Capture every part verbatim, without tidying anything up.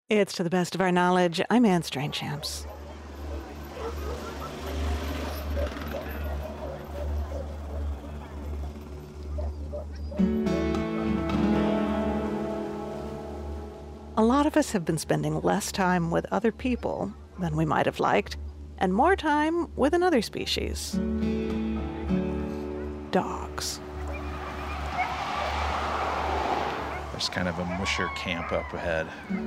It's To the Best of Our Knowledge. I'm Anne Strainchamps. A lot of us have been spending less time with other people than we might have liked, and more time with another species. Dogs. There's kind of a musher camp up ahead.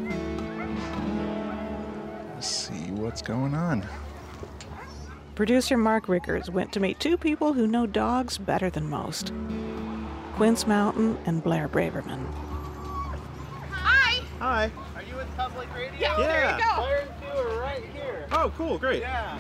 Let's see what's going on. Producer Mark Rickers went to meet two people who know dogs better than most. Quince Mountain and Blair Braverman. Hi! Hi. Are you with Public Radio? Yeah. Yeah, there you go. Blair and two are right here. Oh, cool, great. Yeah.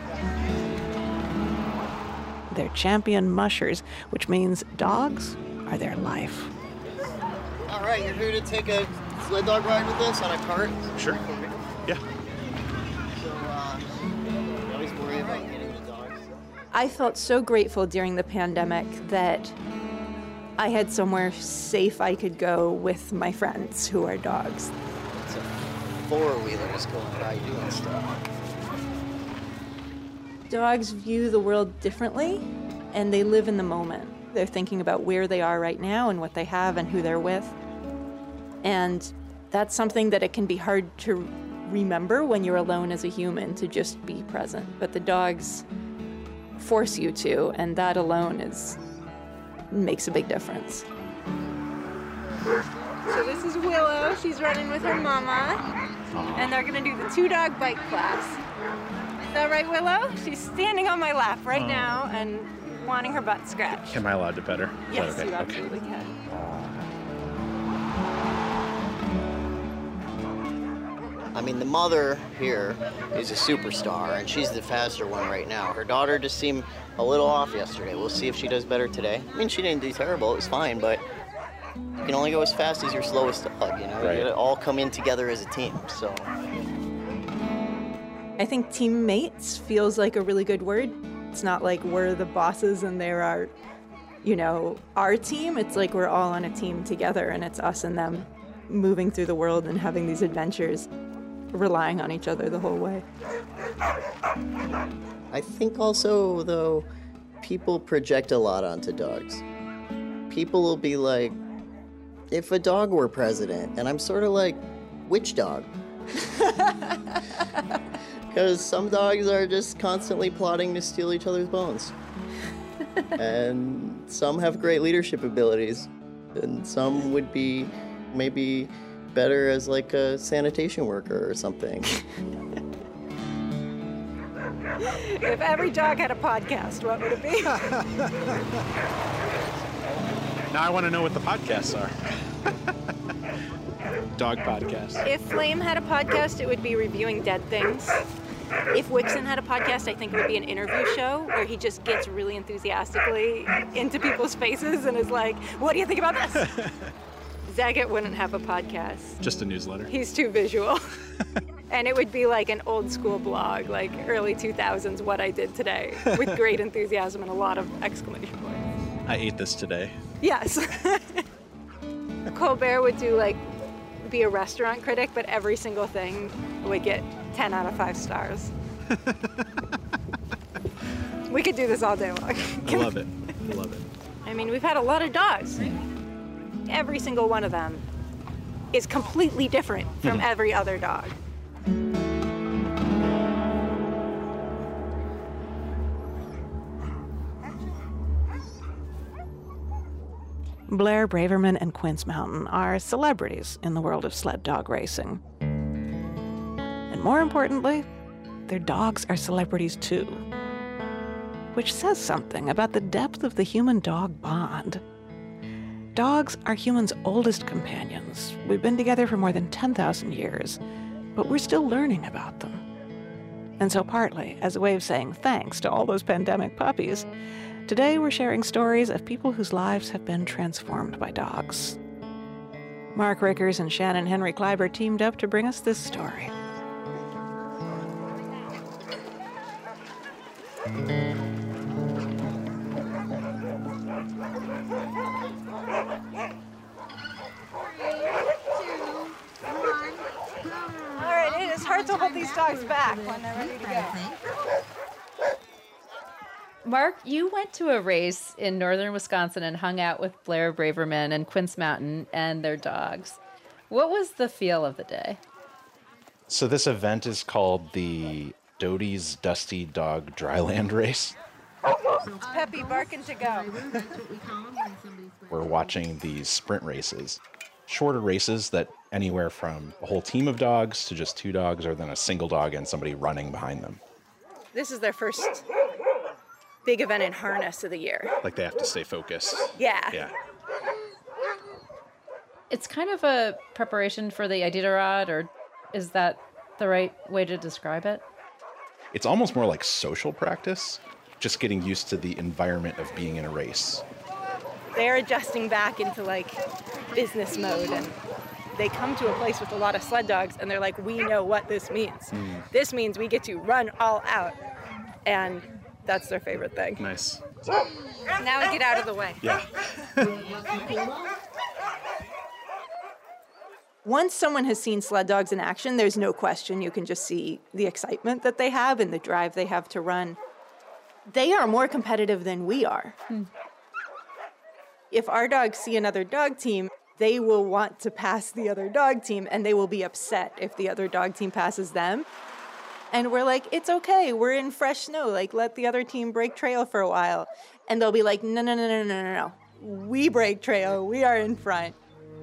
They're champion mushers, which means dogs are their life. All right, you're here to take a sled dog ride with us on a cart? Sure. Yeah. So, uh, you always worry about getting the dogs. I felt so grateful during the pandemic that I had somewhere safe I could go with my friends who are dogs. It's a four-wheeler just going by doing stuff. Dogs view the world differently, and they live in the moment. They're thinking about where they are right now and what they have and who they're with. And that's something that it can be hard to remember when you're alone as a human, to just be present. But the dogs force you to, and that alone is makes a big difference. So this is Willow. She's running with her mama, and they're gonna do the two-dog bike class. Is that right, Willow? She's standing on my lap right now and wanting her butt scratched. Am I allowed to pet her? Is Yes, that okay? you absolutely can. I mean, the mother here is a superstar, and she's the faster one right now. Her daughter just seemed a little off yesterday. We'll see if she does better today. I mean, she didn't do terrible. It was fine, but you can only go as fast as your slowest dog, you know? Right. You gotta all come in together as a team, so. I think teammates feels like a really good word. It's not like we're the bosses and they're our, you know, our team. It's like we're all on a team together, and it's us and them moving through the world and having these adventures, relying on each other the whole way. I think also, though, people project a lot onto dogs. People will be like, if a dog were president, and I'm sort of like, which dog? Because some dogs are just constantly plotting to steal each other's bones. And some have great leadership abilities, and some would be maybe better as like a sanitation worker or something. If every dog had a podcast, what would it be? Now I want to know what the podcasts are. Dog podcast. If Flame had a podcast, it would be reviewing dead things. If Wixon had a podcast, I think it would be an interview show where he just gets really enthusiastically into people's faces and is like, what do you think about this? Zagat wouldn't have a podcast. Just a newsletter. He's too visual. And it would be like an old school blog, like early two thousands, what I did today, with great enthusiasm and a lot of exclamation points. I ate this today. Yes. Colbert would do like, be a restaurant critic, but every single thing would get ten out of five stars. We could do this all day long. I love it. I love it. I mean, we've had a lot of dogs. Every single one of them is completely different from every other dog. Blair Braverman and Quince Mountain are celebrities in the world of sled dog racing. And more importantly, their dogs are celebrities too, which says something about the depth of the human-dog bond. Dogs are humans' oldest companions. We've been together for more than ten thousand years, but we're still learning about them. And so partly, as a way of saying thanks to all those pandemic puppies, today we're sharing stories of people whose lives have been transformed by dogs. Mark Rickers and Shannon Henry Kleiber teamed up to bring us this story. is hard to hold these dogs back when they're ready to go. Mark, you went to a race in northern Wisconsin and hung out with Blair Braverman and Quince Mountain and their dogs. What was the feel of the day? So this event is called the Doty's Dusty Dog Dryland Race. It's Peppy barking to go. We're watching these sprint races. Shorter races that anywhere from a whole team of dogs to just two dogs, or then a single dog and somebody running behind them. This is their first big event in harness of the year. Like they have to stay focused. Yeah. Yeah. It's kind of a preparation for the Iditarod, or is that the right way to describe it? It's almost more like social practice, just getting used to the environment of being in a race. They're adjusting back into like business mode, and they come to a place with a lot of sled dogs and they're like, we know what this means. Mm. This means we get to run all out. And that's their favorite thing. Nice. Now get out of the way. Yeah. Once someone has seen sled dogs in action, there's no question. You can just see the excitement that they have and the drive they have to run. They are more competitive than we are. Hmm. If our dogs see another dog team, they will want to pass the other dog team, and they will be upset if the other dog team passes them. And we're like, it's okay, we're in fresh snow, like let the other team break trail for a while. And they'll be like, no, no, no, no, no, no, no. We break trail, we are in front.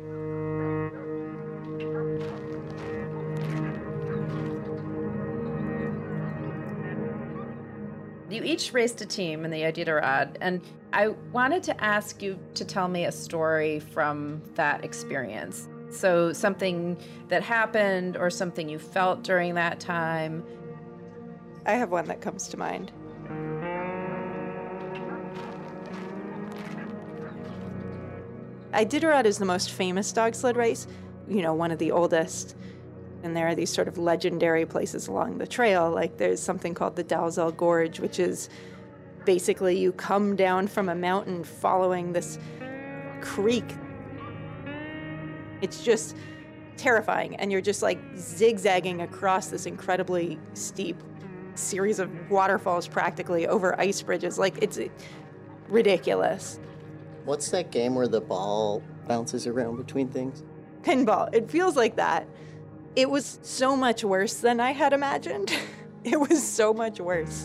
You each raced a team in the Iditarod, and I wanted to ask you to tell me a story from that experience. So something that happened or something you felt during that time. I have one that comes to mind. Iditarod is the most famous dog sled race, you know, one of the oldest. And there are these sort of legendary places along the trail. Like there's something called the Dalzell Gorge, which is basically you come down from a mountain following this creek. It's just terrifying. And you're just like zigzagging across this incredibly steep series of waterfalls practically over ice bridges. Like it's ridiculous. What's that game where the ball bounces around between things? Pinball. It feels like that. It was so much worse than I had imagined. It was so much worse.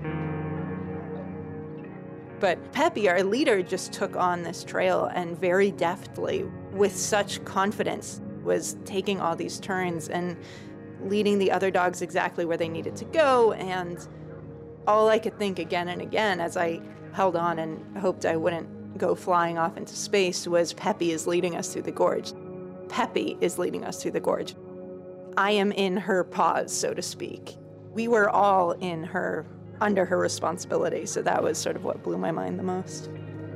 But Peppy, our leader, just took on this trail and very deftly, with such confidence, was taking all these turns and leading the other dogs exactly where they needed to go. And all I could think again and again as I held on and hoped I wouldn't go flying off into space was Peppy is leading us through the gorge. Peppy is leading us through the gorge. I am in her paws, so to speak. We were all in her, under her responsibility, so that was sort of what blew my mind the most.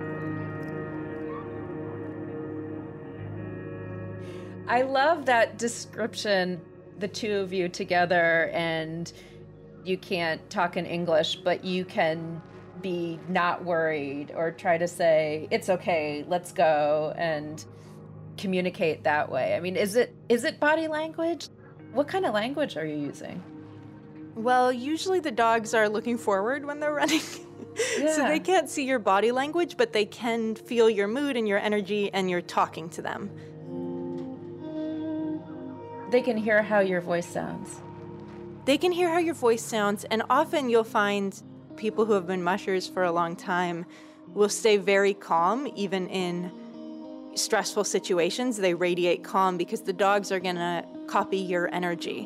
I love that description, the two of you together, and you can't talk in English, but you can be not worried or try to say, it's okay, let's go, and communicate that way. I mean, is it is it body language? What kind of language are you using? Well, usually the dogs are looking forward when they're running. Yeah. So they can't see your body language, but they can feel your mood and your energy, and you're talking to them. They can hear how your voice sounds. They can hear how your voice sounds, and often you'll find people who have been mushers for a long time will stay very calm, even in stressful situations. They radiate calm because the dogs are gonna copy your energy.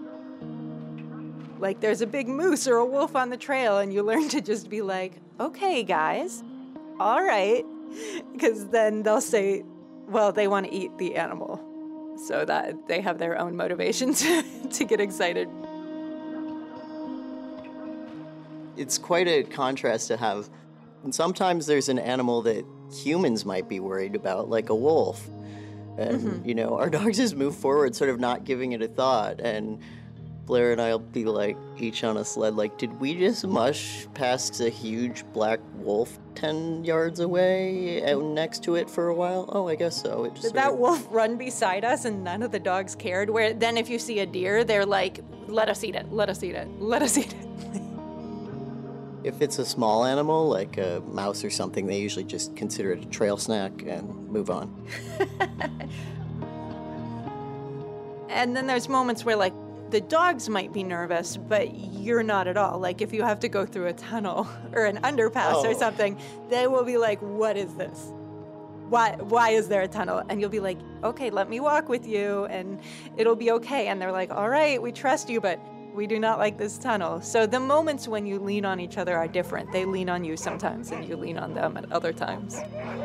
Like there's a big moose or a wolf on the trail and you learn to just be like, okay guys, all right. Because then they'll say, well, they want to eat the animal. So that they have their own motivation to, to get excited. It's quite a contrast to have. And sometimes there's an animal that humans might be worried about, like a wolf. And, mm-hmm. you know, our dogs just move forward, sort of not giving it a thought. And Blair and I'll be like, each on a sled, like, did we just mush past a huge black wolf ten yards away out next to it for a while? Oh, I guess so. It just Did sort that of- wolf run beside us and none of the dogs cared? Where then if you see a deer, they're like, let us eat it, let us eat it, let us eat it. If it's a small animal, like a mouse or something, they usually just consider it a trail snack and move on. And then there's moments where like the dogs might be nervous, but you're not at all. Like if you have to go through a tunnel or an underpass Oh. or something, they will be like, what is this? Why, why is there a tunnel? And you'll be like, okay, let me walk with you and it'll be okay. And they're like, all right, we trust you, but we do not like this tunnel. So the moments when you lean on each other are different. They lean on you sometimes and you lean on them at other times.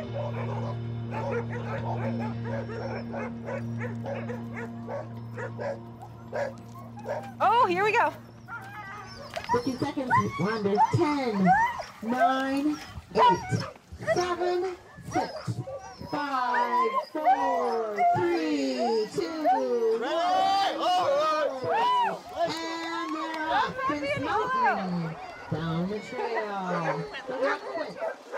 Oh, here we go. fifty seconds. We're under ten, nine, eight, seven, six, five, four, three, two, one. And they're off Prince Mountain down the trail. Good luck, Quint.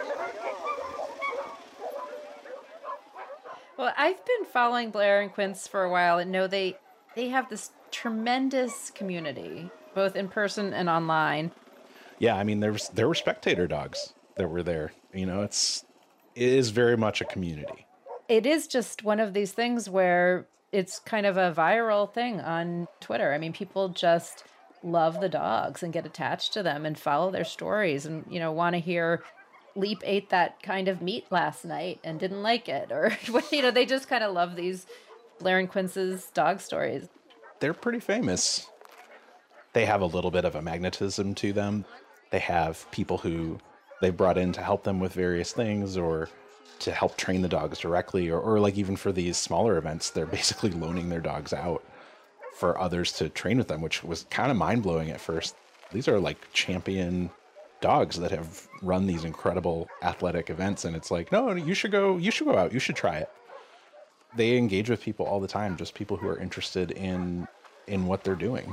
Well, I've been following Blair and Quince for a while and know they they have this tremendous community, both in person and online. Yeah, I mean, there was there were spectator dogs that were there. You know, it's it is very much a community. It is just one of these things where it's kind of a viral thing on Twitter. I mean, people just love the dogs and get attached to them and follow their stories and, you know, want to hear Leap ate that kind of meat last night and didn't like it. Or, you know, they just kind of love these Blair and Quince's dog stories. They're pretty famous. They have a little bit of a magnetism to them. They have people who they've brought in to help them with various things or to help train the dogs directly, or, or like even for these smaller events, they're basically loaning their dogs out for others to train with them, which was kind of mind-blowing at first. These are like champion dogs that have run these incredible athletic events, and it's like, no, you should go, you should go out, you should try it. They engage with people all the time, just people who are interested in in what they're doing.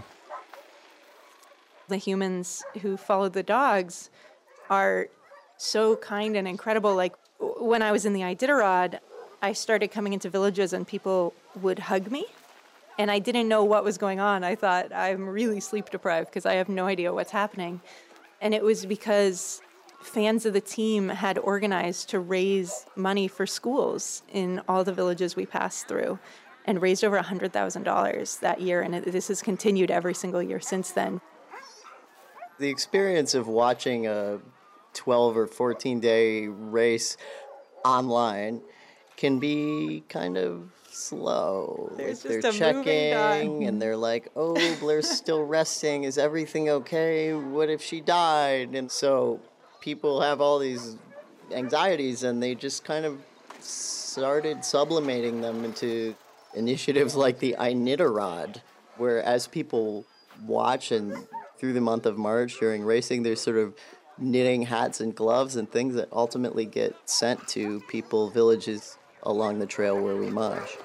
The humans who follow the dogs are so kind and incredible. Like w- when I was in the Iditarod, I started coming into villages and people would hug me. And I didn't know what was going on. I thought, I'm really sleep deprived because I have no idea what's happening. And it was because fans of the team had organized to raise money for schools in all the villages we passed through and raised over one hundred thousand dollars that year. And it, this has continued every single year since then. The experience of watching a twelve or fourteen day race online can be kind of slow. There's Like, just they're a moving dot. checking and they're like, oh, Blair's still resting. Is everything okay? What if she died? And so people have all these anxieties and they just kind of started sublimating them into initiatives like the Iditarod, where as people watch and through the month of March during racing, there's sort of knitting hats and gloves and things that ultimately get sent to people, villages along the trail where we mush.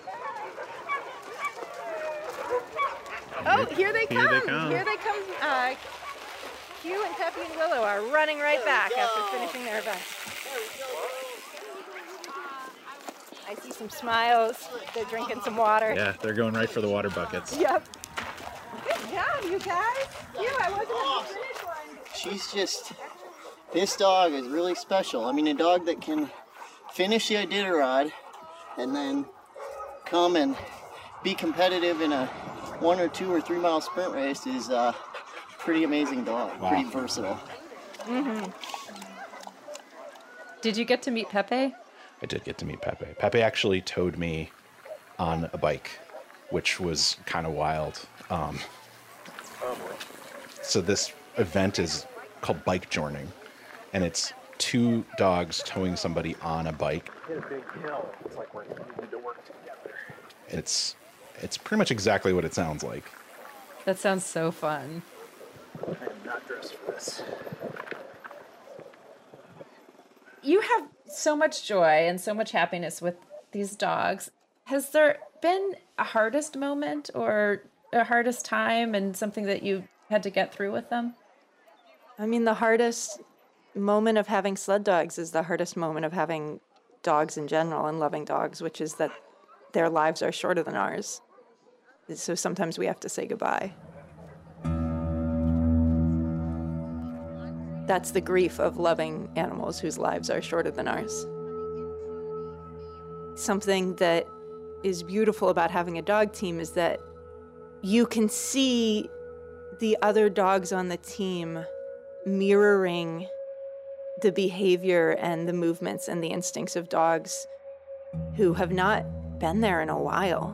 Oh, here they come. Here they come. Here they come. Uh, Hugh and Peppy and Willow are running right back after finishing their event. I see some smiles. They're drinking some water. Yeah, they're going right for the water buckets. Yep. Good job, you guys. Hugh, I wasn't at the finish line. She's just, this dog is really special. I mean, a dog that can finish the Iditarod and then come and be competitive in a one or two or three mile sprint race is a pretty amazing dog. Wow. Pretty versatile. Did you get to meet Pepe? I did get to meet Pepe. Pepe actually towed me on a bike, which was kind of wild. Um, so this event is called bike journing, and it's two dogs towing somebody on a bike. It's it's pretty much exactly what it sounds like. That sounds so fun. I am not dressed for this. You have so much joy and so much happiness with these dogs. Has there been a hardest moment or a hardest time and something that you had to get through with them? I mean, the hardest moment of having sled dogs is the hardest moment of having dogs in general and loving dogs, which is that their lives are shorter than ours. So sometimes we have to say goodbye. That's the grief of loving animals whose lives are shorter than ours. Something that is beautiful about having a dog team is that you can see the other dogs on the team mirroring the behavior and the movements and the instincts of dogs who have not been there in a while.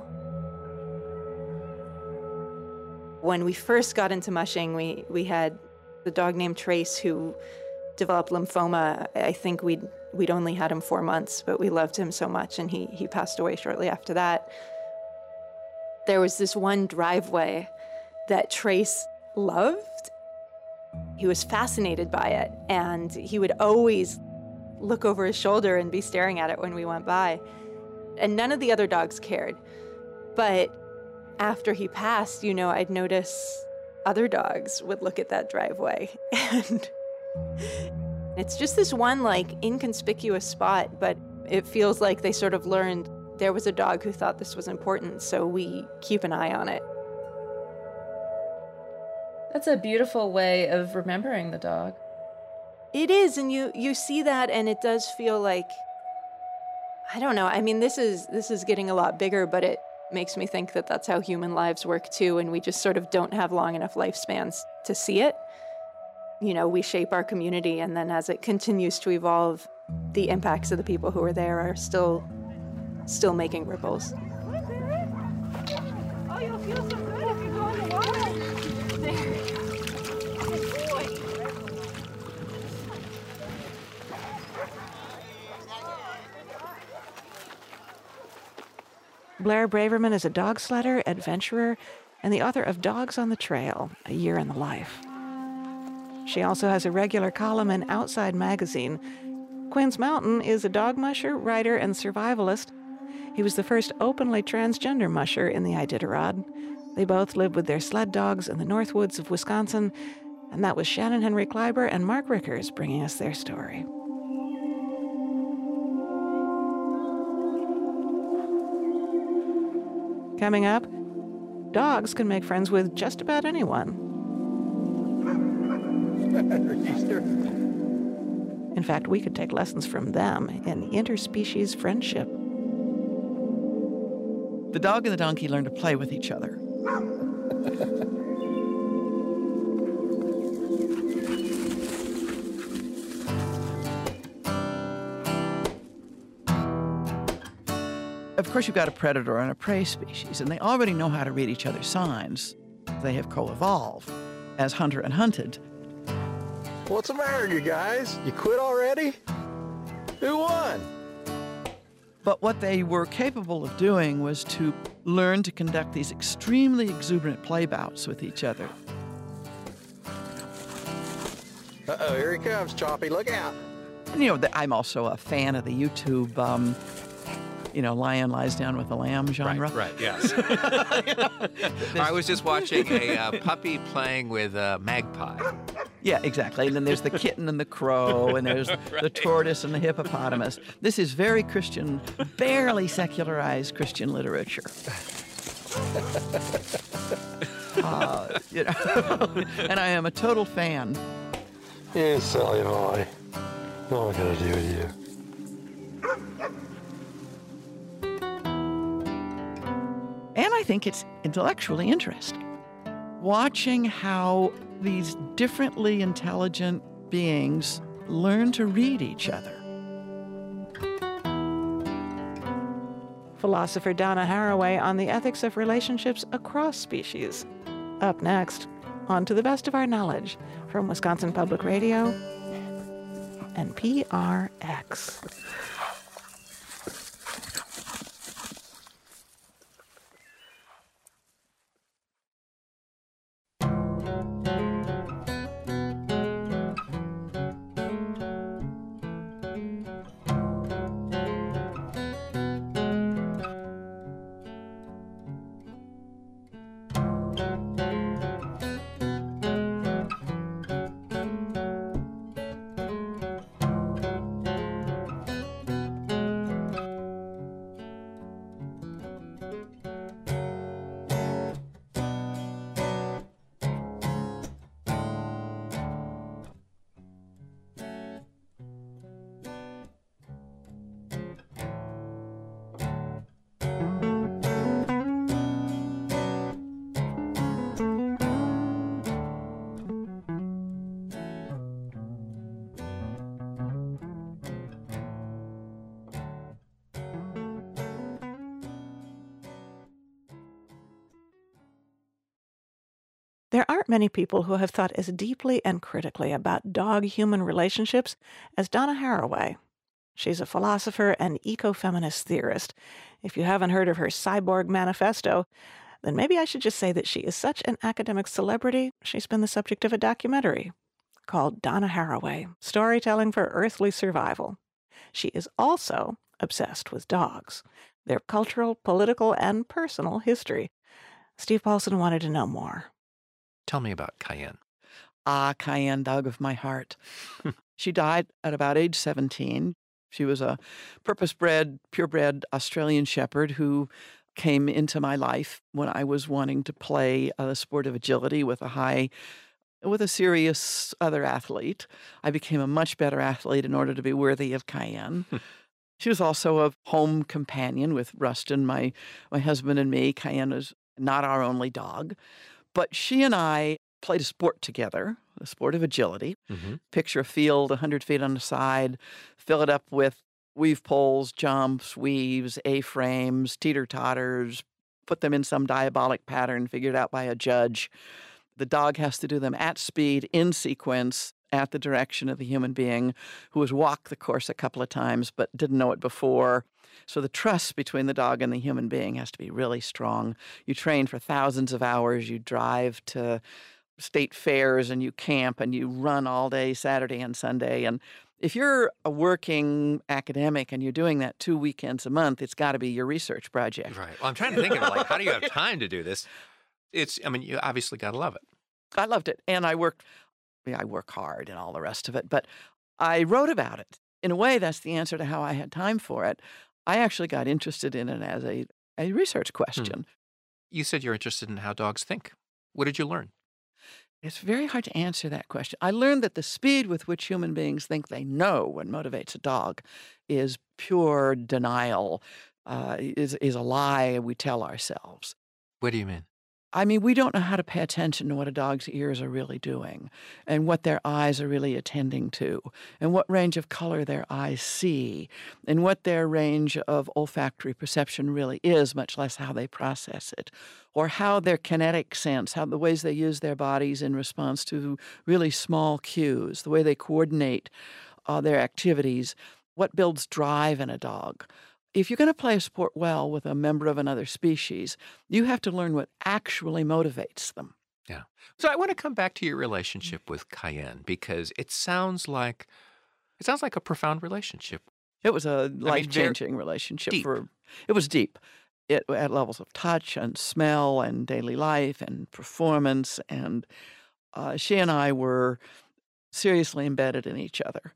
When we first got into mushing, we, we had the dog named Trace who developed lymphoma. I think we'd, we'd only had him four months, but we loved him so much, and he, he passed away shortly after that. There was this one driveway that Trace loved. He was fascinated by it, and he would always look over his shoulder and be staring at it when we went by. And none of the other dogs cared. But after he passed, you know, I'd notice other dogs would look at that driveway. And it's just this one, like, inconspicuous spot, but it feels like they sort of learned there was a dog who thought this was important, so we keep an eye on it. That's a beautiful way of remembering the dog. It is, and you you see that, and it does feel like, I don't know, I mean, this is this is getting a lot bigger, but it makes me think that that's how human lives work too, and we just sort of don't have long enough lifespans to see it. You know, we shape our community, and then as it continues to evolve, the impacts of the people who are there are still, still making ripples. Oh, you'll feel so good if you go in the water. There. Good boy. Blair Braverman is a dog sledder, adventurer, and the author of Dogs on the Trail, A Year in the Life. She also has a regular column in Outside Magazine. Quince Mountain is a dog musher, writer, and survivalist. He was the first openly transgender musher in the Iditarod. They both lived with their sled dogs in the Northwoods of Wisconsin, and that was Shannon Henry Kleiber and Mark Rickers bringing us their story. Coming up, dogs can make friends with just about anyone. In fact, we could take lessons from them in interspecies friendship. The dog and the donkey learn to play with each other. Of course, you've got a predator and a prey species, and they already know how to read each other's signs. They have co-evolved as hunter and hunted. What's the matter, you guys? You quit already? Who won? But what they were capable of doing was to learn to conduct these extremely exuberant play bouts with each other. Uh-oh, here he comes, Choppy. Look out. And, you know, I'm also a fan of the YouTube, um, you know, lion lies down with the lamb genre. Right, right, yes. I was just watching a uh, puppy playing with a magpie. Yeah, exactly. And then there's the kitten and the crow, and there's right. the tortoise and the hippopotamus. This is very Christian, barely secularized Christian literature. uh, you know, and I am a total fan. You silly boy. What am I going to do with you? And I think it's intellectually interesting. Watching how these differently intelligent beings learn to read each other. Philosopher Donna Haraway on the ethics of relationships across species. Up next, on To the Best of Our Knowledge from Wisconsin Public Radio and P R X. There aren't many people who have thought as deeply and critically about dog-human relationships as Donna Haraway. She's a philosopher and ecofeminist theorist. If you haven't heard of her Cyborg Manifesto, then maybe I should just say that she is such an academic celebrity, she's been the subject of a documentary called Donna Haraway, Storytelling for Earthly Survival. She is also obsessed with dogs, their cultural, political, and personal history. Steve Paulson wanted to know more. Tell me about Cayenne. Ah, Cayenne, dog of my heart. She died at about age seventeen. She was a purpose-bred, purebred Australian shepherd who came into my life when I was wanting to play a sport of agility with a high, with a serious other athlete. I became a much better athlete in order to be worthy of Cayenne. She was also a home companion with Rustin, my, my husband, and me. Cayenne is not our only dog. But she and I played a sport together, a sport of agility. Mm-hmm. Picture a field one hundred feet on the side, fill it up with weave poles, jumps, weaves, A-frames, teeter-totters, put them in some diabolic pattern figured out by a judge. The dog has to do them at speed, in sequence, at the direction of the human being who has walked the course a couple of times but didn't know it before. So the trust between the dog and the human being has to be really strong. You train for thousands of hours. You drive to state fairs and you camp and you run all day Saturday and Sunday. And if you're a working academic and you're doing that two weekends a month, it's got to be your research project. Right. Well, I'm trying to think of it, like, how do you have time to do this? It's, I mean, you obviously got to love it. I loved it. And I worked, yeah, I work hard and all the rest of it, but I wrote about it. In a way, that's the answer to how I had time for it. I actually got interested in it as a, a research question. Hmm. You said you're interested in how dogs think. What did you learn? It's very hard to answer that question. I learned that the speed with which human beings think they know what motivates a dog is pure denial, uh, is, is a lie we tell ourselves. What do you mean? I mean, we don't know how to pay attention to what a dog's ears are really doing and what their eyes are really attending to and what range of color their eyes see and what their range of olfactory perception really is, much less how they process it, or how their kinetic sense, how the ways they use their bodies in response to really small cues, the way they coordinate uh, their activities, what builds drive in a dog. If you're going to play a sport well with a member of another species, you have to learn what actually motivates them. Yeah. So I want to come back to your relationship with Cayenne because it sounds like it sounds like a profound relationship. It was a life-changing I mean, relationship. Deep. For it was deep. It at levels of touch and smell and daily life and performance, and uh, she and I were seriously embedded in each other.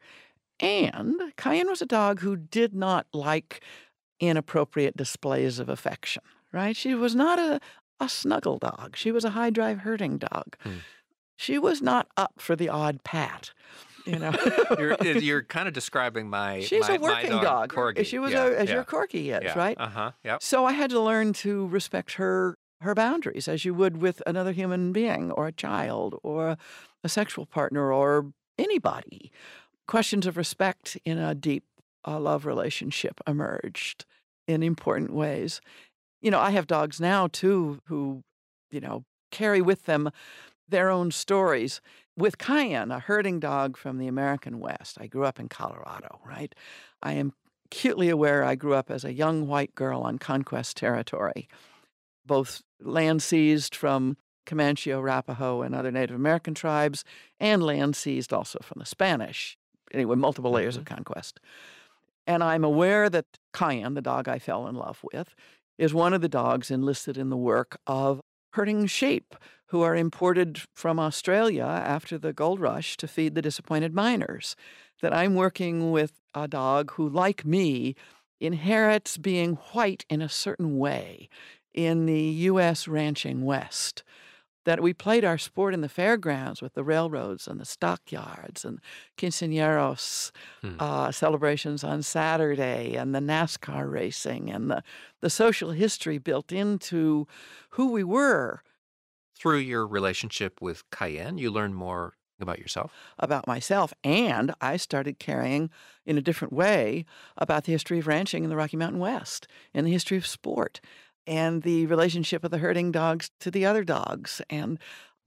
And Cayenne was a dog who did not like inappropriate displays of affection, right? She was not a, a snuggle dog. She was a high drive herding dog. Hmm. She was not up for the odd pat, you know. you're, you're kind of describing my She's my, a working my dog, dog. Corgi. She was yeah, a, as yeah. your Corgi is, yeah. right? Uh-huh. Yep. So I had to learn to respect her her boundaries as you would with another human being or a child or a, a sexual partner or anybody. Questions of respect in a deep uh, love relationship emerged in important ways. You know, I have dogs now, too, who, you know, carry with them their own stories. With Cayenne, a herding dog from the American West, I grew up in Colorado, right? I am acutely aware I grew up as a young white girl on conquest territory, both land seized from Comanche, Arapaho, and other Native American tribes, and land seized also from the Spanish. Anyway, multiple layers of conquest. And I'm aware that Cayenne, the dog I fell in love with, is one of the dogs enlisted in the work of herding sheep who are imported from Australia after the gold rush to feed the disappointed miners. That I'm working with a dog who, like me, inherits being white in a certain way in the U S ranching West. That we played our sport in the fairgrounds with the railroads and the stockyards and quinceañeros hmm. uh, celebrations on Saturday and the NASCAR racing and the, the social history built into who we were. Through your relationship with Cayenne, you learned more about yourself? About myself. And I started caring in a different way about the history of ranching in the Rocky Mountain West and the history of sport. And the relationship of the herding dogs to the other dogs. And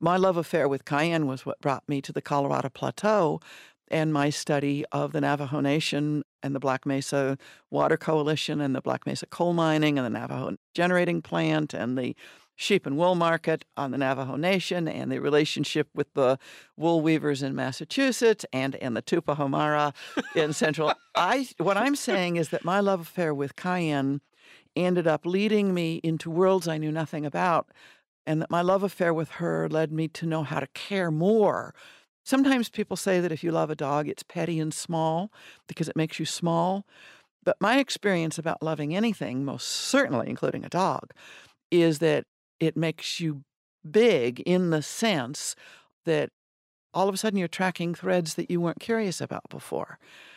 My love affair with Cayenne was what brought me to the Colorado Plateau and my study of the Navajo Nation and the Black Mesa Water Coalition and the Black Mesa coal mining and the Navajo generating plant and the sheep and wool market on the Navajo Nation and the relationship with the wool weavers in Massachusetts and, and the Tupahomara in Central. I, what I'm saying is that my love affair with Cayenne ended up leading me into worlds I knew nothing about, and that my love affair with her led me to know how to care more. Sometimes people say that if you love a dog, it's petty and small because it makes you small. But my experience about loving anything, most certainly including a dog, is that it makes you big in the sense that all of a sudden you're tracking threads that you weren't curious about before.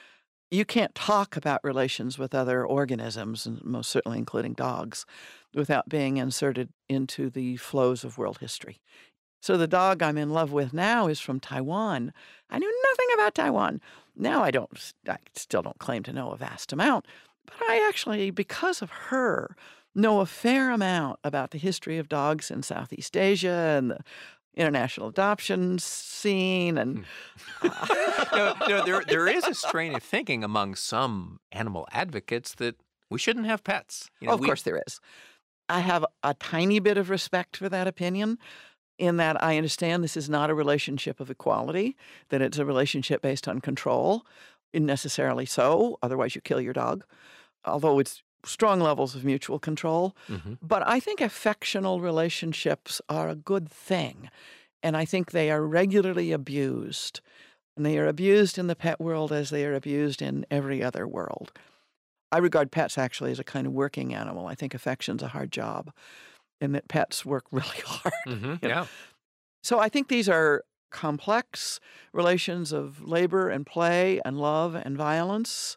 You can't talk about relations with other organisms, and most certainly including dogs, without being inserted into the flows of world history. So the dog I'm in love with now is from Taiwan. I knew nothing about Taiwan. Now I don't, I still don't claim to know a vast amount, but I actually, because of her, know a fair amount about the history of dogs in Southeast Asia and the international adoption scene. And uh, no, no, there, there is a strain of thinking among some animal advocates that we shouldn't have pets. You know, of we... course there is. I have a tiny bit of respect for that opinion, in that I understand this is not a relationship of equality, that it's a relationship based on control, necessarily so, otherwise you kill your dog, although it's strong levels of mutual control. Mm-hmm. But I think affectional relationships are a good thing, and I think they are regularly abused. And they are abused in the pet world as they are abused in every other world. I regard pets actually as a kind of working animal. I think affection's a hard job, and that pets work really hard. Mm-hmm, yeah. yeah. So I think these are complex relations of labor and play and love and violence.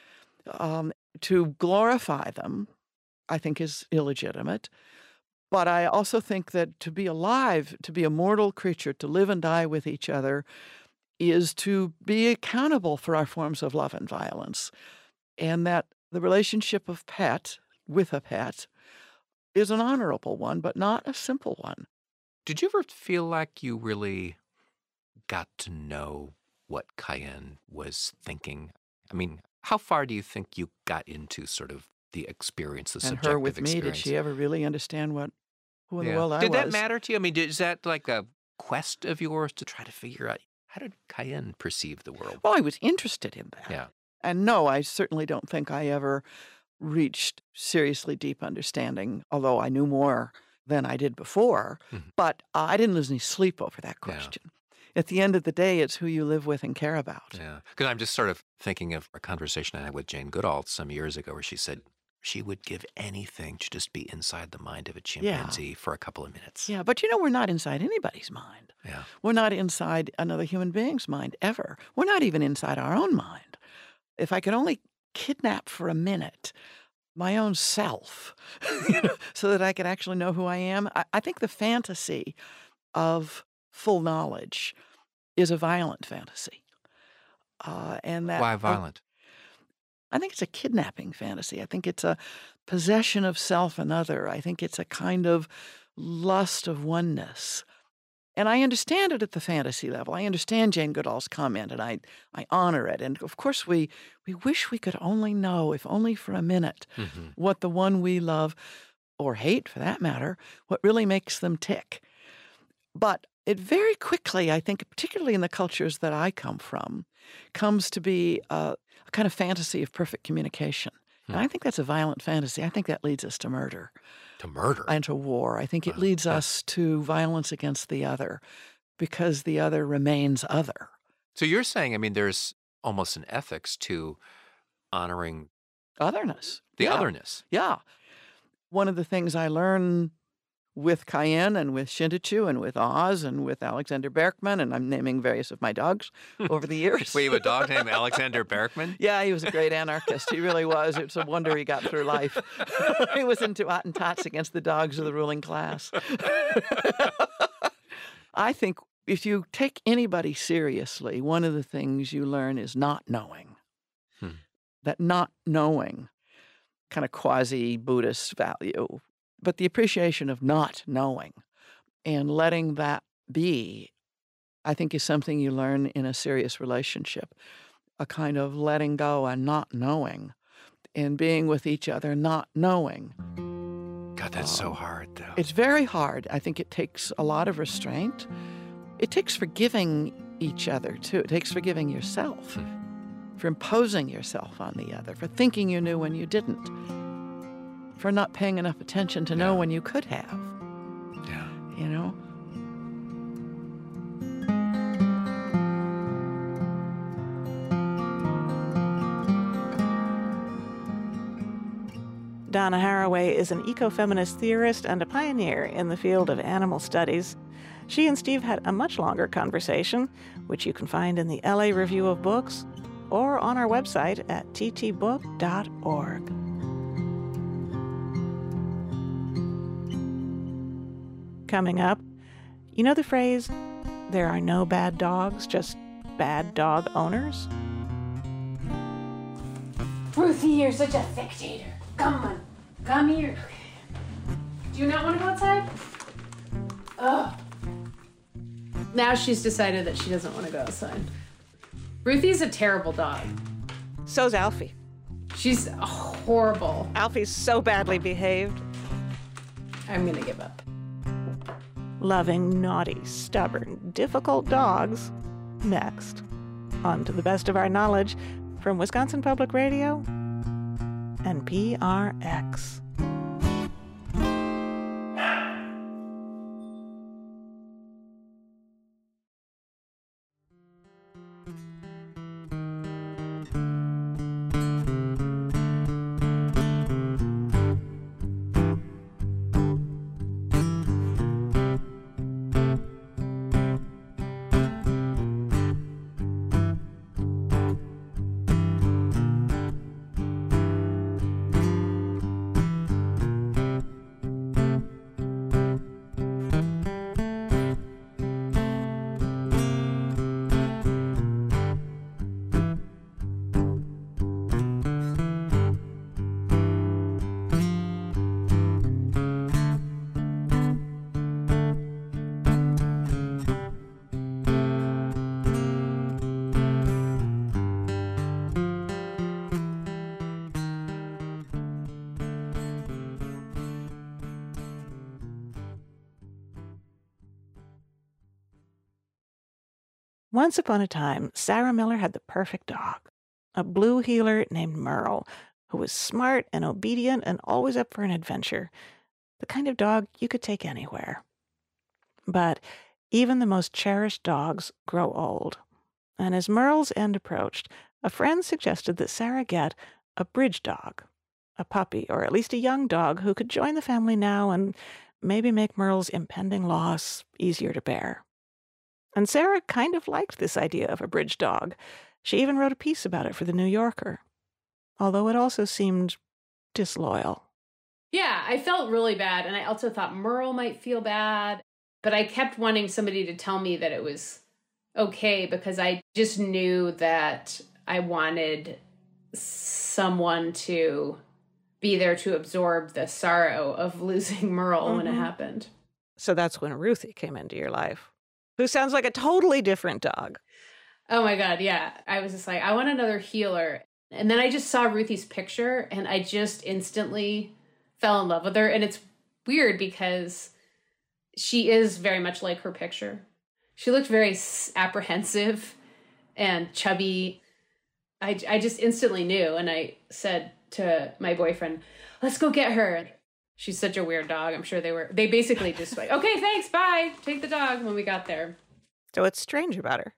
Um, to glorify them, I think, is illegitimate. But I also think that to be alive, to be a mortal creature, to live and die with each other, is to be accountable for our forms of love and violence. And that the relationship of pet with a pet is an honorable one, but not a simple one. Did you ever feel like you really got to know what Cayenne was thinking? I mean, how far do you think you got into sort of the experience, the and subjective her with experience? me, did she ever really understand what who in yeah. the world I did was? Did that matter to you? I mean, is that like a quest of yours to try to figure out how did Cayenne perceive the world? Well, I was interested in that. Yeah. And no, I certainly don't think I ever reached seriously deep understanding, although I knew more than I did before. Mm-hmm. But uh, I didn't lose any sleep over that question. Yeah. At the end of the day, it's who you live with and care about. Yeah, because I'm just sort of thinking of a conversation I had with Jane Goodall some years ago where she said she would give anything to just be inside the mind of a chimpanzee yeah. for a couple of minutes. Yeah, but you know, we're not inside anybody's mind. Yeah. We're not inside another human being's mind ever. We're not even inside our own mind. If I could only kidnap for a minute my own self you know, so that I could actually know who I am, I, I think the fantasy of full knowledge is a violent fantasy. Uh, and that, Why violent? Uh, I think it's a kidnapping fantasy. I think it's a possession of self and other. I think it's a kind of lust of oneness. And I understand it at the fantasy level. I understand Jane Goodall's comment, and I, I honor it. And of course, we, we wish we could only know, if only for a minute, mm-hmm. what the one we love, or hate for that matter, what really makes them tick. But it very quickly, I think, particularly in the cultures that I come from, comes to be a, a kind of fantasy of perfect communication. Hmm. And I think that's a violent fantasy. I think that leads us to murder. To murder? And to war. I think it leads us to violence against the other because the other remains other. So you're saying, I mean, there's almost an ethics to honoring otherness. The yeah. otherness. Yeah. One of the things I learned with Cayenne and with Shindachu and with Oz and with Alexander Berkman, and I'm naming various of my dogs over the years. Wait, you have a dog named Alexander Berkman? Yeah, he was a great anarchist. He really was. It's a wonder he got through life. He was into Attentats against the dogs of the ruling class. I think if you take anybody seriously, one of the things you learn is not knowing. Hmm. That not knowing, kind of quasi-Buddhist value, but the appreciation of not knowing and letting that be, I think is something you learn in a serious relationship, a kind of letting go and not knowing, and being with each other not knowing. God, that's so hard, though. It's very hard. I think it takes a lot of restraint. It takes forgiving each other, too. It takes forgiving yourself for imposing yourself on the other, for thinking you knew when you didn't, for not paying enough attention to know when you could have. Yeah. You know? Donna Haraway is an ecofeminist theorist and a pioneer in the field of animal studies. She and Steve had a much longer conversation, which you can find in the L A Review of Books or on our website at t t book dot org. Coming up, you know the phrase, there are no bad dogs, just bad dog owners? Ruthie, you're such a dictator. Come on, come here. Do you not want to go outside? Ugh. Now she's decided that she doesn't want to go outside. Ruthie's a terrible dog. So's Alfie. She's horrible. Alfie's so badly behaved. I'm gonna give up. Loving, naughty, stubborn, difficult dogs. Next, on To the Best of Our Knowledge from Wisconsin Public Radio and P R X. Once upon a time, Sarah Miller had the perfect dog, a blue heeler named Merle, who was smart and obedient and always up for an adventure, the kind of dog you could take anywhere. But even the most cherished dogs grow old, and as Merle's end approached, a friend suggested that Sarah get a bridge dog, a puppy, or at least a young dog who could join the family now and maybe make Merle's impending loss easier to bear. And Sarah kind of liked this idea of a bridge dog. She even wrote a piece about it for The New Yorker, although it also seemed disloyal. Yeah, I felt really bad, and I also thought Merle might feel bad, but I kept wanting somebody to tell me that it was okay because I just knew that I wanted someone to be there to absorb the sorrow of losing Merle mm-hmm. when it happened. So that's when Ruthie came into your life, who sounds like a totally different dog. Oh my God, yeah. I was just like, I want another healer. And then I just saw Ruthie's picture and I just instantly fell in love with her. And it's weird because she is very much like her picture. She looked very apprehensive and chubby. I, I just instantly knew. And I said to my boyfriend, let's go get her. She's such a weird dog. I'm sure they were, they basically just like, okay, thanks, bye. Take the dog when we got there. So what's strange about her?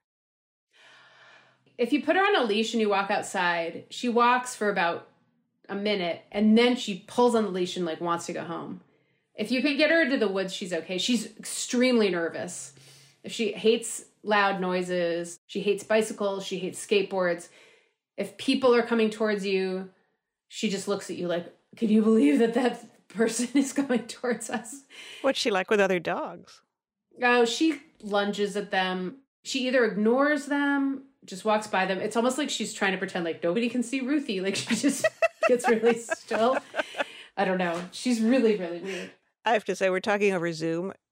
If you put her on a leash and you walk outside, she walks for about a minute and then she pulls on the leash and like wants to go home. If you can get her into the woods, she's okay. She's extremely nervous. If she hates loud noises, she hates bicycles, she hates skateboards. If people are coming towards you, she just looks at you like, can you believe that that person is coming towards us? What's she like with other dogs? Oh, she lunges at them. She either ignores them, just walks by them. It's almost like she's trying to pretend like nobody can see Ruthie. Like she just gets really still. I don't know. She's really, really weird. I have to say, we're talking over Zoom,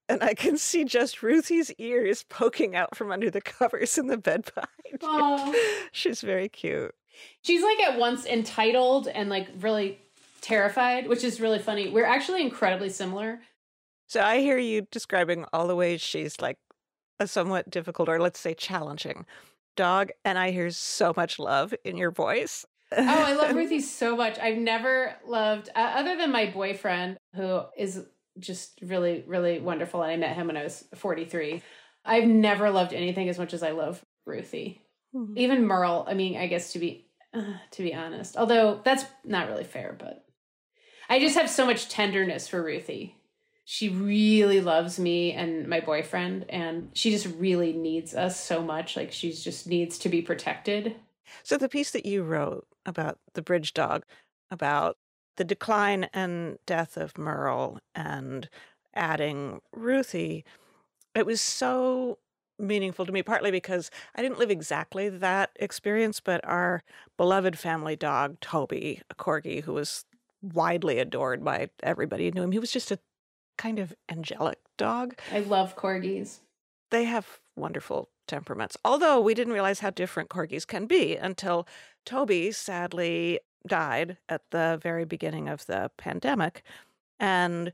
and I can see just Ruthie's ears poking out from under the covers in the bed behind you. Oh. She's very cute. She's like at once entitled and like really terrified, which is really funny. We're actually incredibly similar. So I hear you describing all the ways she's like a somewhat difficult, or let's say challenging dog, and I hear so much love in your voice. Oh, I love Ruthie so much. I've never loved, uh, other than my boyfriend, who is just really, really wonderful, and I met him when I was forty-three. I've never loved anything as much as I love Ruthie. Mm-hmm. Even Merle, I mean, I guess to be uh, to be honest, although that's not really fair, but I just have so much tenderness for Ruthie. She really loves me and my boyfriend, and she just really needs us so much. Like, she just needs to be protected. So the piece that you wrote about the bridge dog, about the decline and death of Merle and adding Ruthie, it was so meaningful to me, partly because I didn't live exactly that experience, but our beloved family dog, Toby, a corgi who was widely adored by everybody who knew him, he was just a kind of angelic dog. I love corgis. They have wonderful temperaments, although we didn't realize how different corgis can be until Toby sadly died at the very beginning of the pandemic, and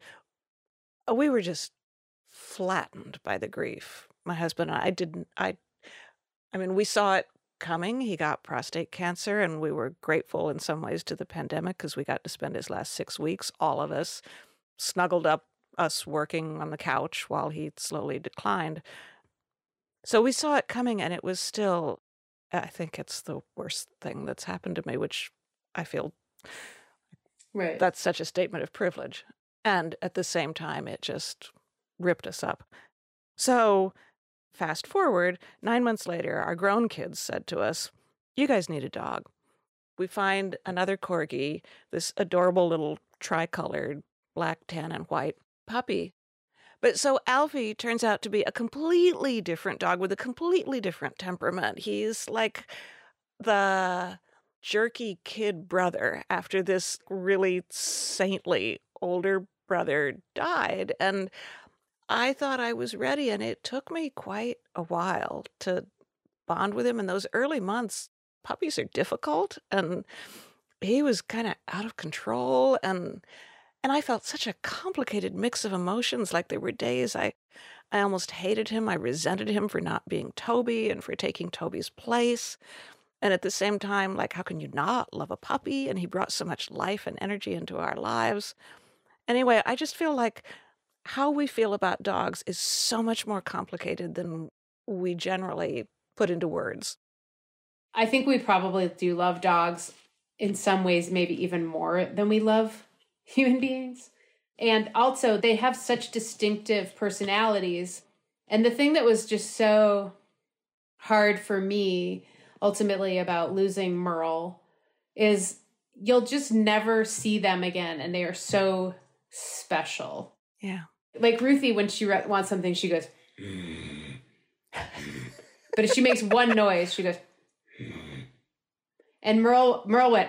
we were just flattened by the grief. My husband and I didn't, I, I mean, we saw it coming. He got prostate cancer, and we were grateful in some ways to the pandemic because we got to spend his last six weeks, all of us, snuggled up, us working on the couch while he slowly declined. So we saw it coming, and it was still, I think it's the worst thing that's happened to me, which I feel right. That's such a statement of privilege. And at the same time, it just ripped us up. So fast forward, nine months later, our grown kids said to us, you guys need a dog. We find another corgi, this adorable little tricolored black, tan, and white puppy. But so Alfie turns out to be a completely different dog with a completely different temperament. He's like the jerky kid brother after this really saintly older brother died. And I thought I was ready, and it took me quite a while to bond with him. In those early months, puppies are difficult, and he was kind of out of control, and And I felt such a complicated mix of emotions. Like, there were days I, I almost hated him. I resented him for not being Toby and for taking Toby's place. And at the same time, like, how can you not love a puppy? And he brought so much life and energy into our lives. Anyway, I just feel like how we feel about dogs is so much more complicated than we generally put into words. I think we probably do love dogs in some ways, maybe even more than we love human beings. And also, they have such distinctive personalities. And the thing that was just so hard for me ultimately about losing Merle is you'll just never see them again, and they are so special. Yeah. Like Ruthie, when she re- wants something, she goes, but if she makes one noise, she goes, and Merle, Merle went,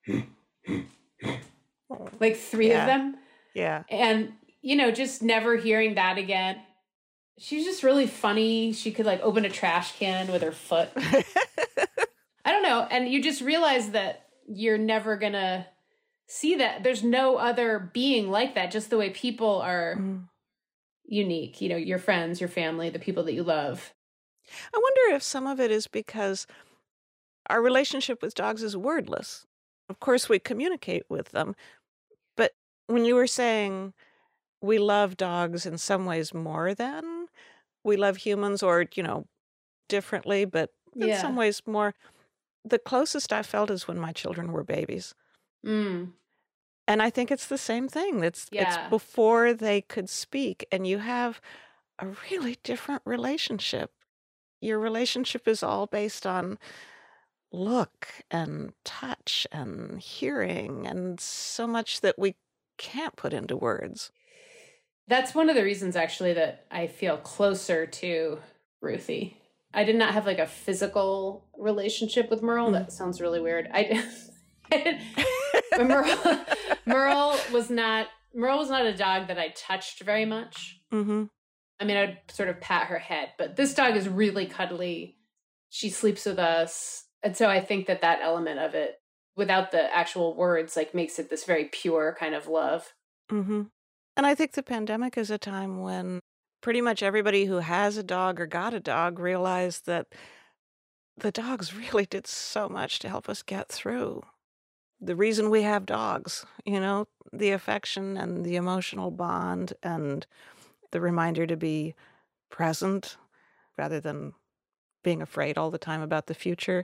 like three yeah. of them. Yeah. And, you know, just never hearing that again. She's just really funny. She could like open a trash can with her foot. I don't know. And you just realize that you're never going to see that. There's no other being like that. Just the way people are mm. unique, you know, your friends, your family, the people that you love. I wonder if some of it is because our relationship with dogs is wordless. Of course, we communicate with them. But when you were saying we love dogs in some ways more than we love humans, or, you know, differently, but in yeah. some ways more, the closest I felt is when my children were babies. Mm. And I think it's the same thing. It's, yeah. it's before they could speak, and you have a really different relationship. Your relationship is all based on look and touch and hearing, and so much that we can't put into words. That's one of the reasons, actually, that I feel closer to Ruthie. I did not have like a physical relationship with Merle. Mm. That sounds really weird. I, I Merle, Merle was not Merle was not a dog that I touched very much. Mm-hmm. I mean, I'd sort of pat her head, but this dog is really cuddly. She sleeps with us. And so I think that that element of it, without the actual words, like makes it this very pure kind of love. Mm-hmm. And I think the pandemic is a time when pretty much everybody who has a dog or got a dog realized that the dogs really did so much to help us get through. The reason we have dogs, you know, the affection and the emotional bond and the reminder to be present rather than being afraid all the time about the future.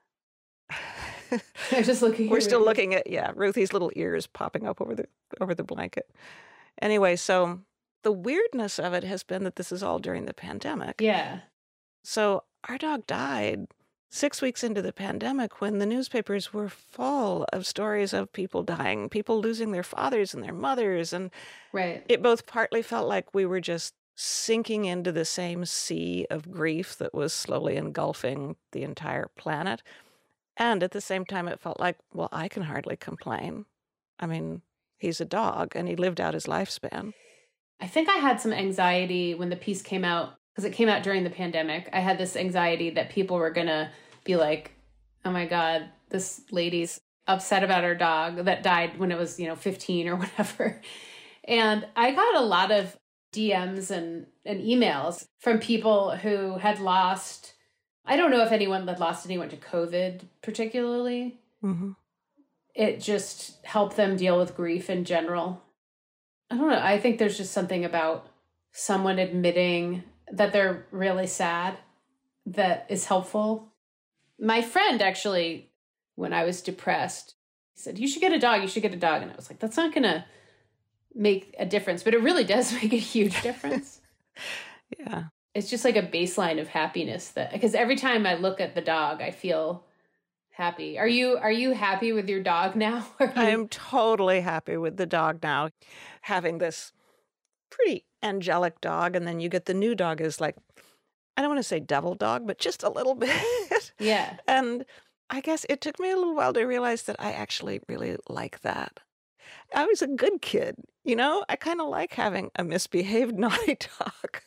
I'm just looking. We're still looking at, yeah, Ruthie's little ears popping up over the over the blanket. Anyway, so the weirdness of it has been that this is all during the pandemic. Yeah. So our dog died six weeks into the pandemic when the newspapers were full of stories of people dying, people losing their fathers and their mothers. And right. It both partly felt like we were just sinking into the same sea of grief that was slowly engulfing the entire planet. And at the same time, it felt like, well, I can hardly complain. I mean, he's a dog and he lived out his lifespan. I think I had some anxiety when the piece came out, because it came out during the pandemic. I had this anxiety that people were going to be like, oh my God, this lady's upset about her dog that died when it was, you know, fifteen or whatever. And I got a lot of D Ms and, and emails from people who had lost, I don't know if anyone had lost anyone to COVID particularly. Mm-hmm. It just helped them deal with grief in general. I don't know. I think there's just something about someone admitting that they're really sad that is helpful. My friend actually, when I was depressed, he said, you should get a dog, you should get a dog. And I was like, that's not going to make a difference, but it really does make a huge difference. Yeah. It's just like a baseline of happiness that, because every time I look at the dog, I feel happy. Are you, are you happy with your dog now? I am totally happy with the dog now. Having this pretty angelic dog, and then you get the new dog is like, I don't want to say devil dog, but just a little bit. Yeah. And I guess it took me a little while to realize that I actually really like that. I was a good kid, you know? I kind of like having a misbehaved naughty dog.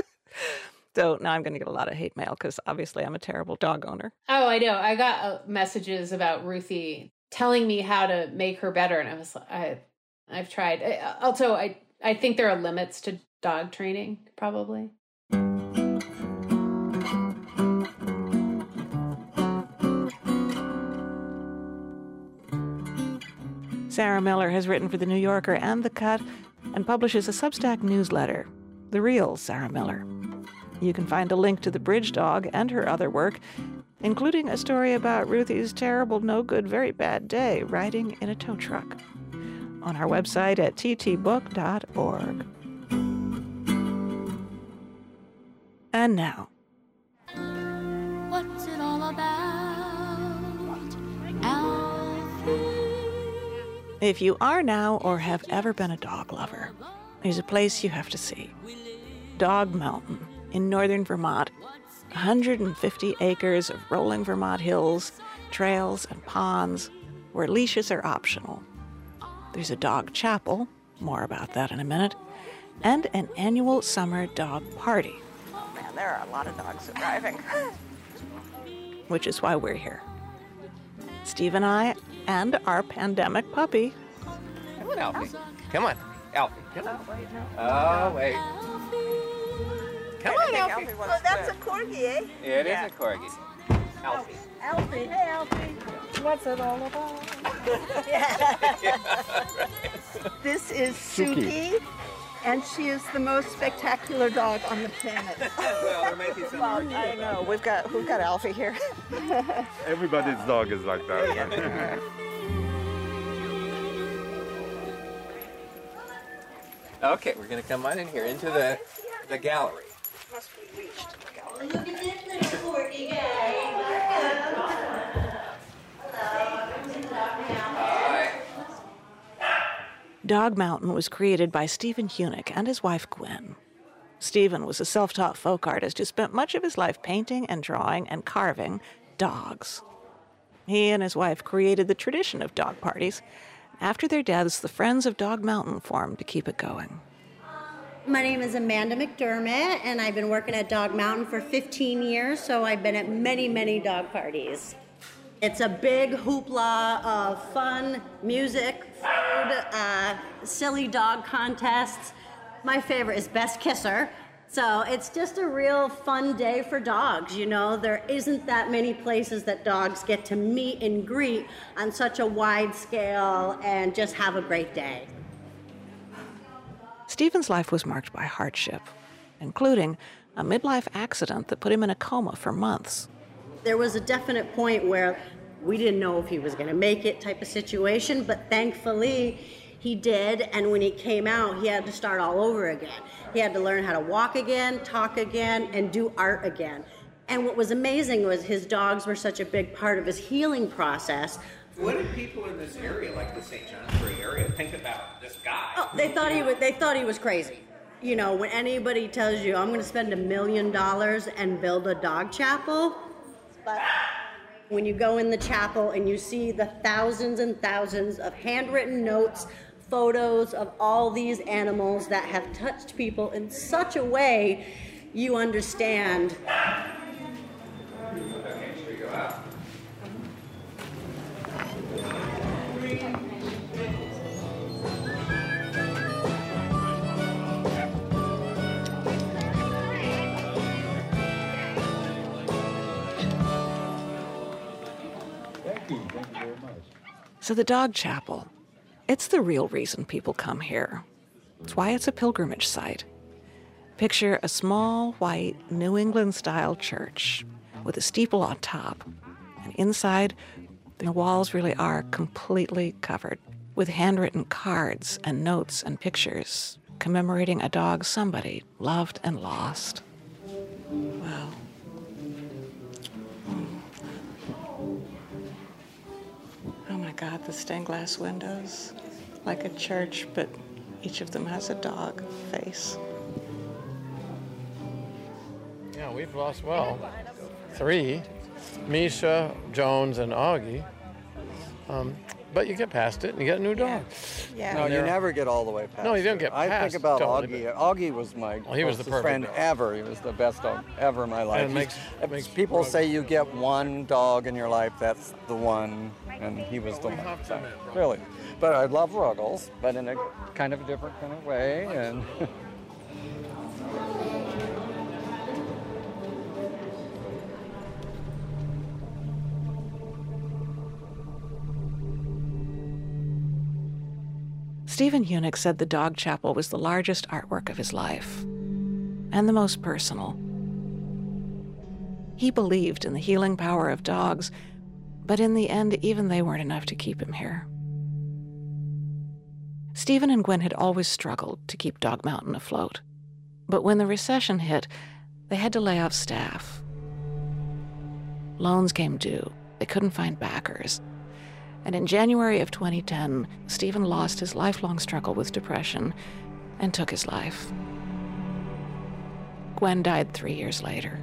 So now I'm going to get a lot of hate mail because obviously I'm a terrible dog owner. Oh, I know. I got uh, messages about Ruthie telling me how to make her better. And I was like, I, I've tried. I, also, I, I think there are limits to dog training, probably. Sarah Miller has written for The New Yorker and The Cut and publishes a Substack newsletter, The Real Sarah Miller. You can find a link to The Bridge Dog and her other work, including a story about Ruthie's terrible, no good, very bad day riding in a tow truck, on our website at t t book dot org. And now. What's it all about, Alfie? If you are now or have ever been a dog lover, there's a place you have to see. Dog Mountain in northern Vermont. one hundred fifty acres of rolling Vermont hills, trails, and ponds where leashes are optional. There's a dog chapel, more about that in a minute, and an annual summer dog party. Oh man, there are a lot of dogs arriving. Which is why we're here. Steve and I, and our pandemic puppy. Come on, Alfie. Come on, Alfie. Come on. Oh, wait. Come on, Alfie. Oh, that's a corgi, eh? It yeah. is a corgi. Alfie. Alfie, hey, Alfie. What's it all about? yeah. yeah, right. This is Suki, and she is the most spectacular dog on the planet. Well, there might be some well, I know. We've got, we've got Alfie here. Everybody's dog is like that. Okay, we're going to come on in here into the the gallery. Must be reached the gallery. Look at this little corgi guy. Dog Mountain was created by Stephen Hunick and his wife Gwen. Stephen was a self-taught folk artist who spent much of his life painting and drawing and carving dogs. He and his wife created the tradition of dog parties. After their deaths, the Friends of Dog Mountain formed to keep it going. My name is Amanda McDermott, and I've been working at Dog Mountain for fifteen years, so I've been at many, many dog parties. It's a big hoopla of fun, music, food, uh, silly dog contests. My favorite is Best Kisser. So it's just a real fun day for dogs, you know. There isn't that many places that dogs get to meet and greet on such a wide scale and just have a great day. Stephen's life was marked by hardship, including a midlife accident that put him in a coma for months. There was a definite point where we didn't know if he was going to make it type of situation, but thankfully he did, and when he came out, he had to start all over again. He had to learn how to walk again, talk again, and do art again. And what was amazing was his dogs were such a big part of his healing process. What did people in this area, like the Saint Johnsbury area, think about this guy? Oh, they thought he was, they thought he was crazy. You know, when anybody tells you, I'm going to spend a million dollars and build a dog chapel, but when you go in the chapel and you see the thousands and thousands of handwritten notes, photos of all these animals that have touched people in such a way, you understand. Okay, should we go out? Thank you. Thank you very much. So the dog chapel, it's the real reason people come here. It's why it's a pilgrimage site. Picture a small, white, New England-style church with a steeple on top. And inside, the walls really are completely covered with handwritten cards and notes and pictures commemorating a dog somebody loved and lost. Wow. Oh my God, the stained glass windows, like a church, but each of them has a dog face. Yeah, we've lost, well, three, Misha, Jones, and Augie. Um, but you get past it and you get a new dog. Yeah. No, you never get all the way past. No, you don't get I past. think about totally, Augie. Augie was my well, he was the closest perfect friend dog. ever. He was the best dog ever in my life. And it makes, He's- makes people Rogue- say you get one dog in your life, that's the one, and he was the We one. have to admit, Ruggles. Really. But I love Ruggles, but in a kind of a different kind of way. And Stephen Hunick said the dog chapel was the largest artwork of his life, and the most personal. He believed in the healing power of dogs, but in the end, even they weren't enough to keep him here. Stephen and Gwen had always struggled to keep Dog Mountain afloat, but when the recession hit, they had to lay off staff. Loans came due. They couldn't find backers. And in January of twenty ten, Stephen lost his lifelong struggle with depression and took his life. Gwen died three years later.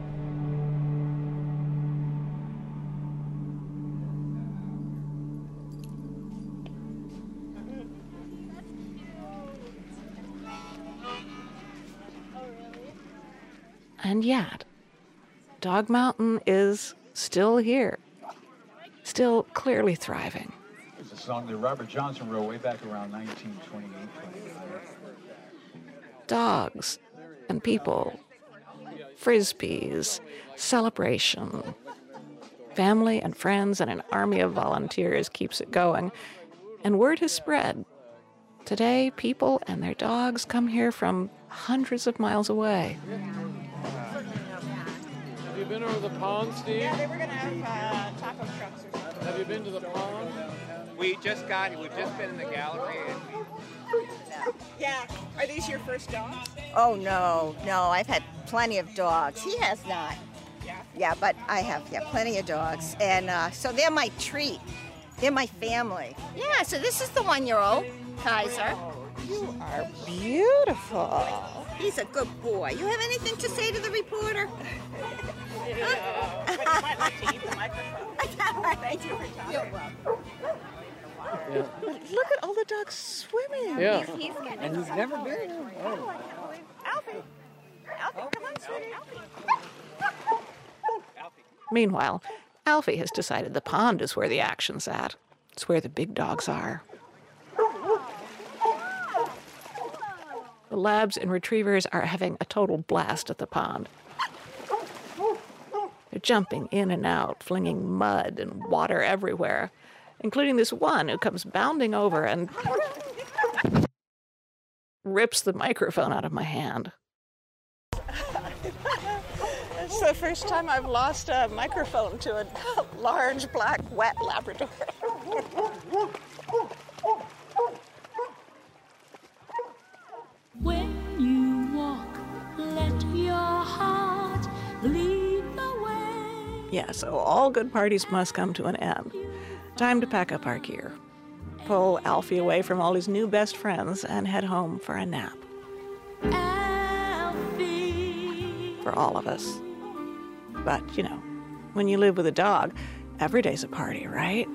And yet, Dog Mountain is still here. Still clearly thriving. It's a song that Robert Johnson wrote way back around nineteen twenty-eight, twenty-nine. Dogs and people, frisbees, celebration. Family and friends and an army of volunteers keeps it going. And word has spread. Today, people and their dogs come here from hundreds of miles away. Have you been over the pond, Steve? Yeah, they were going to have uh, taco trucks or something. Have you been to the pond? We just got, we've just been in the gallery and we... Yeah. Are these your first dogs? Oh, no, no, I've had plenty of dogs. He has not. Yeah. Yeah, but I have, yeah, plenty of dogs. And uh, so they're my treat. They're my family. Yeah, so this is the one-year-old, Kaiser. You are beautiful. He's a good boy. You have anything to say to the reporter? Yeah. But you might like to eat the microphone. Thank you for talking. Yeah. look at all the dogs swimming. Yeah. He's, he's getting And he's never been. Oh. Alfie. Alfie, come on, sweetie. Meanwhile, Alfie has decided the pond is where the action's at. It's where the big dogs are. The labs and retrievers are having a total blast at the pond. They're jumping in and out, flinging mud and water everywhere, including this one who comes bounding over and rips the microphone out of my hand. It's the first time I've lost a microphone to a large, black, wet Labrador. When you walk, let your heart lead the way. Yeah, so all good parties must come to an end. Time to pack up our gear, pull Alfie away from all his new best friends, and head home for a nap. Alfie. For all of us. But, you know, when you live with a dog, every day's a party, right?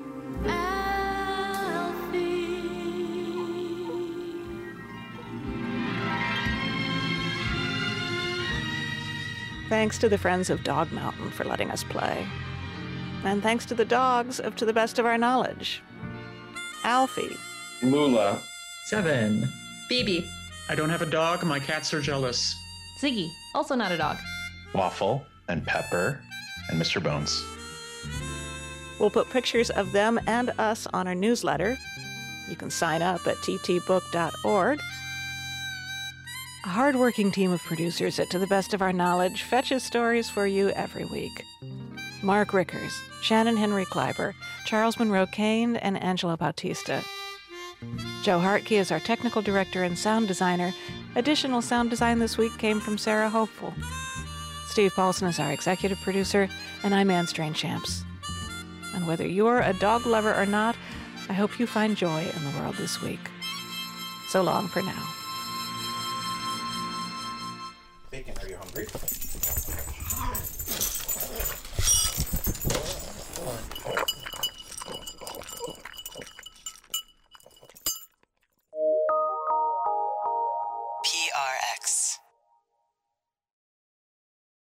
Thanks to the friends of Dog Mountain for letting us play. And thanks to the dogs of To the Best of Our Knowledge. Alfie. Lula. Seven. Phoebe. I don't have a dog. My cats are jealous. Ziggy, also not a dog. Waffle and Pepper and Mister Bones. We'll put pictures of them and us on our newsletter. You can sign up at t t book dot org. A hardworking team of producers at To the Best of Our Knowledge fetches stories for you every week. Mark Rickers, Shannon Henry Kleiber, Charles Monroe Kane, and Angela Bautista. Joe Hartke is our technical director and sound designer. Additional sound design this week came from Sarah Hopeful. Steve Paulson is our executive producer, and I'm Anne Strange-Champs. And whether you're a dog lover or not, I hope you find joy in the world this week. So long for now. Bacon, are you hungry?